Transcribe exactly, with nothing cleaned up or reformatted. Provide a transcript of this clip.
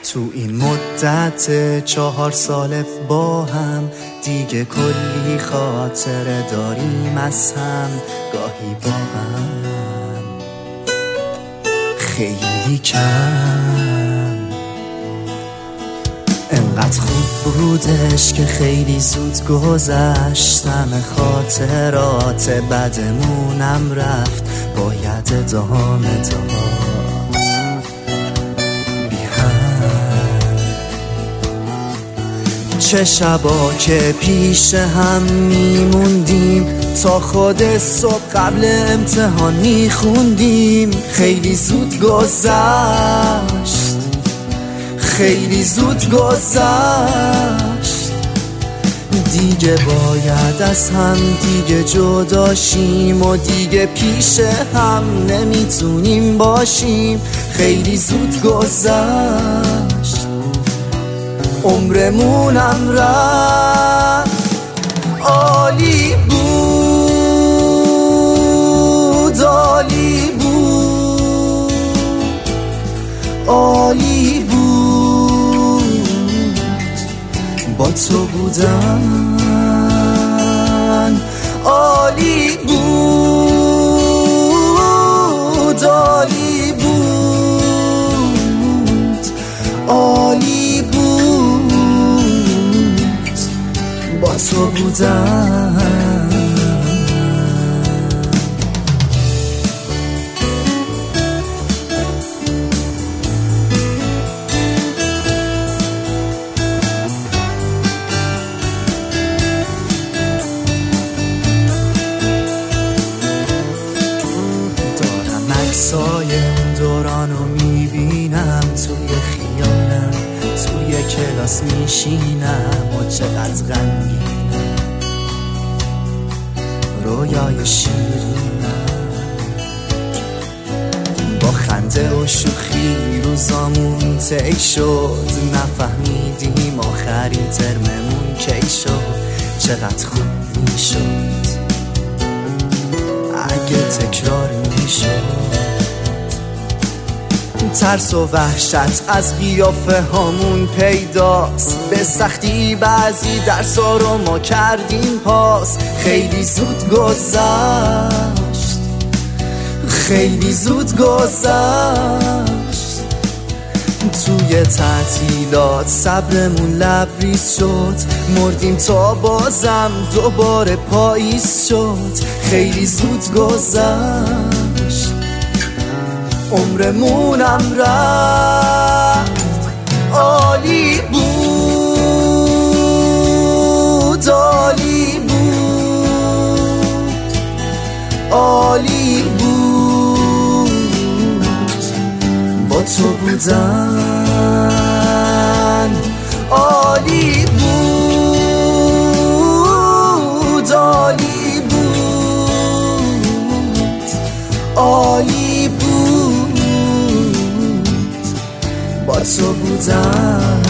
تو این مدت چهار سال با هم دیگه کلی خاطره داریم از هم، گاهی با هم خیلی کم. انقدر خوب بودش که خیلی زود گذشت، همه خاطرات بدمونم رفت، باید ادامه داد. چه شبا که پیش هم میموندیم تا خود صبح قبل امتحان میخوندیم. خیلی زود گذشت، خیلی زود گذشت، دیگه باید از هم دیگه جداشیم و دیگه پیش هم نمیتونیم باشیم. خیلی زود گذشت، عمرمونم رفت. عالی بود، عالی بود، عالی بود با تو بودن. عالی بود، عالی بود، عالی بود با تو بودن. دارم عکسای اون دورانو میبینم توی خیالم، توی کلاس میشینم و چقدر غمگینم، رویای شیرینم. با خنده و شوخی روزامون طی شد، نفهمیدیم آخرین ترممون کی شد. چقدر خوب میشد اگه تکرار میشد. ترس و وحشت از قیافه هامون پیداست، به سختی بعضی درسا رو ما کردیم پاس. خیلی زود گذشت، خیلی زود گذشت، توی تعطیلات صبرمون لبریز شد، مردیم تا بازم دوباره پاییز شد. خیلی زود گذشت، عمرمونم رفت. عالی بود، عالی بود، عالی بود با تو بودن. عالی بود، عالی بود، عالی بود با تو بودن.